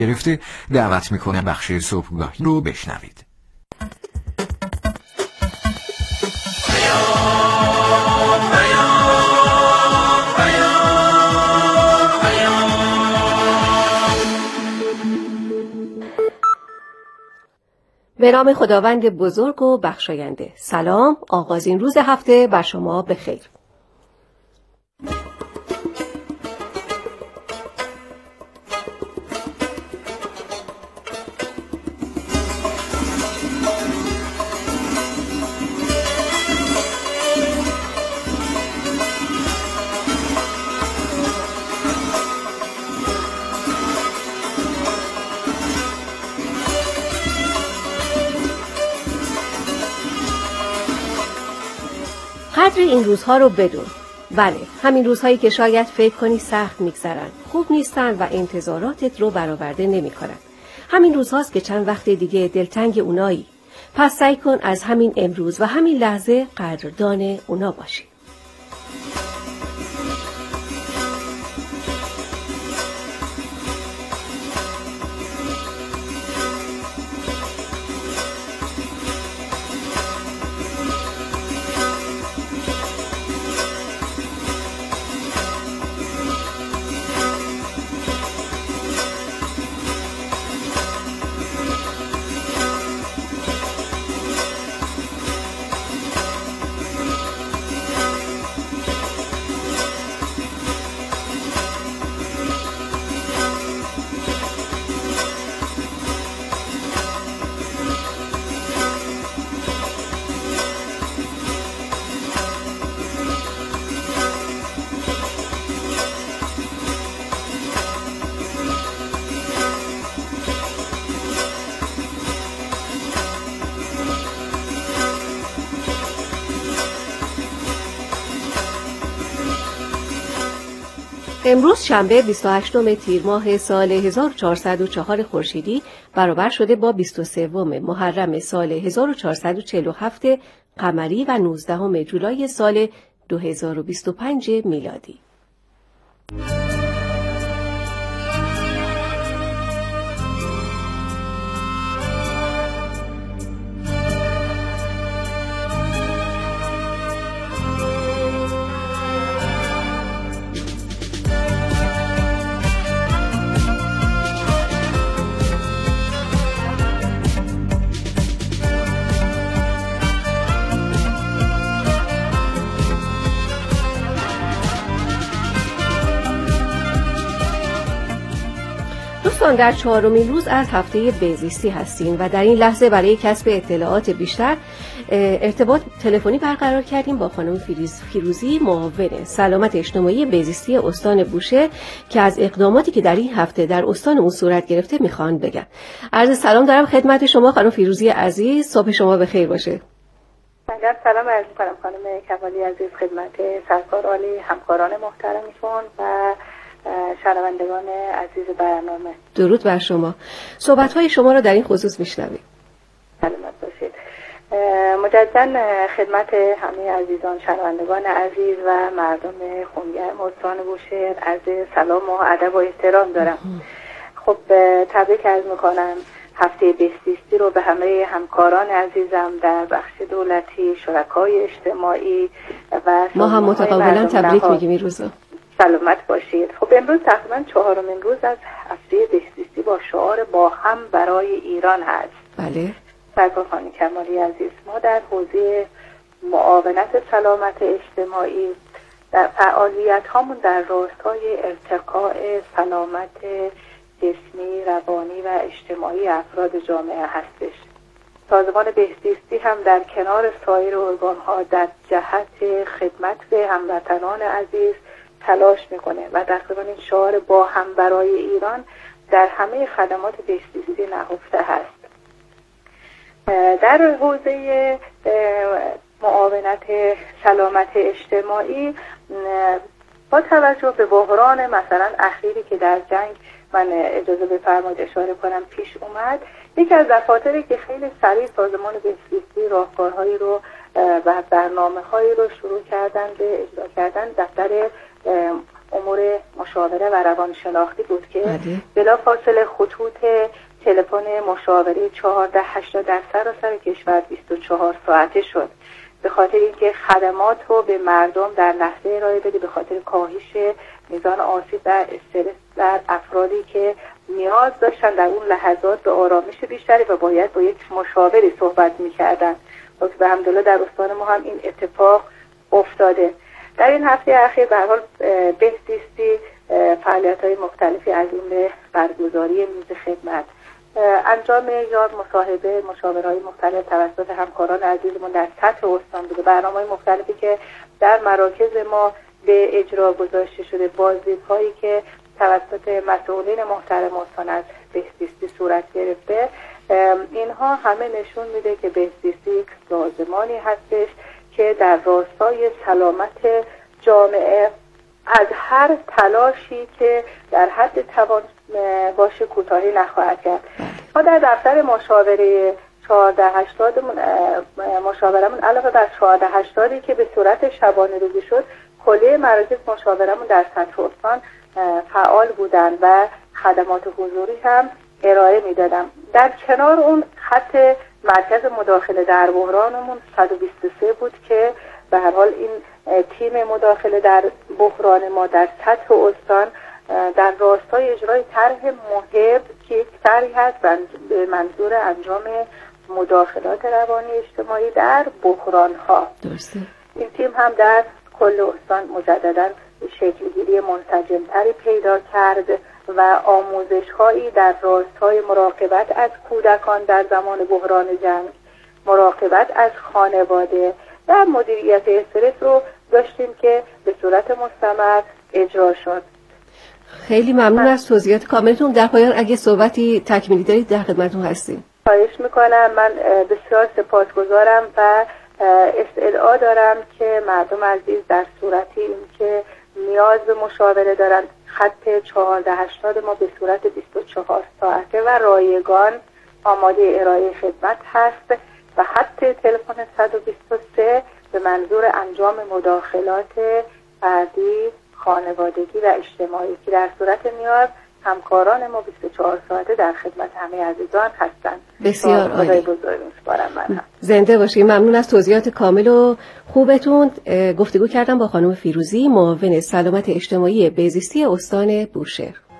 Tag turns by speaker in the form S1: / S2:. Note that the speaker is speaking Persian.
S1: گرفته دعوت میکنم بخش صبحگاهی رو بشنوید.
S2: به نام خداوند بزرگ و بخشاینده. سلام، آغازین روز هفته بر شما بخیر. قدر این روزها رو بدون. بله، همین روزهایی که شاید فکر کنی سخت میگذرن، خوب نیستن و انتظاراتت رو برآورده نمیکنن. همین روزهاست که چند وقت دیگه دلتنگ اونایی. پس سعی کن از همین امروز و همین لحظه قدردان اونا باشی. امروز شنبه 28 تیر ماه سال 1404 خورشیدی برابر شده با 23 محرم سال 1447 قمری و 19 جولای سال 2025 میلادی. دوستان، در 4مین روز از هفته بهزیستی هستیم و در این لحظه برای کسب اطلاعات بیشتر ارتباط تلفنی برقرار کردیم با خانم فیروزی، معاون سلامت اجتماعی بهزیستی استان بوشهر که از اقداماتی که در این هفته در استان اون صورت گرفته میخوان بگن. عرض سلام دارم خدمت شما خانم فیروزی عزیز، صبح شما بخیر باشه.
S3: سلام عرض می‌کنم خانم کمالی عزیز خدمت سرکار عالی، همکاران محترمتون و شنوندگان عزیز برنامه.
S2: درود بر شما. صحبت‌های شما را در این خصوص میشنویم.
S3: سلامت باشید. مجدداً خدمت همه عزیزان شنوندگان عزیز و مردم خونگرم استان بوشهر عرض سلام و ادب و احترام دارم. خب تبریک عرض می‌کنم هفته بهزیستی رو به همه همکاران عزیزم در بخش دولتی، شرکای اجتماعی و
S2: ما هم متقابلا تبریک میگیم این روزا.
S3: سلامت باشید. خب امروز تقریبا 4مین روز از هفته بهزیستی با شعار با هم برای ایران هست.
S2: بله.
S3: سرکار خانم کمالی عزیز، ما در حوزه معاونت سلامت اجتماعی در فعالیت هامون در راستای ارتقاء سلامت جسمی، روانی و اجتماعی افراد جامعه هستش. سازمان بهزیستی هم در کنار سایر ارگان‌ها در جهت خدمت به هموطنان عزیز تلاش میکنه و تقریبا این شعار با هم برای ایران در همه خدمات بهزیستی نهفته هست. در حوزه معاونت سلامت اجتماعی با توجه به بحران مثلا اخیری که در جنگ من اجازه بفرمایید اشاره کنم پیش اومد، یکی از دفاتری که خیلی سریع سازمان بهزیستی راهکارهایی رو و برنامه‌هایی رو شروع کردن به اجرا کردن دفتر امور مشاوره و روانشناختی بود که بلافاصله خطوط تلفن مشاوره 1480 در سراسر کشور 24 ساعته شد، به خاطر اینکه خدمات رو به مردم در لحظه ارائه بده، به خاطر کاهش میزان آسیب و استرس در افرادی که نیاز داشتن در اون لحظات به آرامش بیشتری و باید با یک مشاوری صحبت می‌کردن. و به الحمدلله در استان ما هم این اتفاق افتاده. در این هفته اخیر به هر حال بهزیستی فعالیت‌های مختلفی از این برگزاری میز خدمت، انجام یا مصاحبه مشاوره‌های مختلف توسط همکاران عزیزمون در سطح استان بوده، برنامه‌های مختلفی که در مراکز ما به اجرا گذاشته شده، بازدیدهایی که توسط مسئولین محترم استان از بهزیستی صورت گرفته. اینها همه نشون میده که بهزیستی یک سازمانی هستش که در راستای سلامت جامعه از هر تلاشی که در حد توان باشه کوتاهی نخواهد کرد. ما در دفتر مشاوره 1480 مشاورمون علاوه بر 1480 که به صورت شبانه روزی شد، کلیه مراکز مشاورمون در سطح استان فعال بودن و خدمات حضوری هم ارائه میدادم. در کنار اون خط مرکز مداخله در بحرانمون 123 بود که به هر حال این تیم مداخله در بحران ما در سطح استان در راستای اجرای طرح محب که یک طرحی هست به منظور انجام مداخلات روانی اجتماعی در بحران‌ها. درسته. این تیم هم در کل استان مجددا شکل‌گیری منسجم‌تری پیدا کرد و آموزش‌هایی در راستای مراقبت از کودکان در زمان بحران جنگ، مراقبت از خانواده و مدیریت استرس رو داشتیم که به صورت مستمر اجرا شد.
S2: خیلی ممنون از توضیحات کاملتون. در پایان اگه صحبتی تکمیلی دارید در خدمتتون هستیم.
S3: خواهش میکنم. من بسیار سپاسگزارم و استدعا دارم که مردم عزیز در صورتی این که نیاز به مشاوره دارن، خط 1480 ما به صورت 24 ساعته و رایگان آماده ارائه خدمت هست و خط تلفن 123 به منظور انجام مداخلات فردی، خانوادگی و اجتماعی که در صورت نیاز همکاران ما 24 ساعته در خدمت همه عزیزان هستند.
S2: بسیار عالی.
S3: من
S2: زنده باشید. ممنون از توضیحات کامل و خوبتون. گفتگو کردم با خانم فیروزی، معاون سلامت اجتماعی بهزیستی استان بوشهر.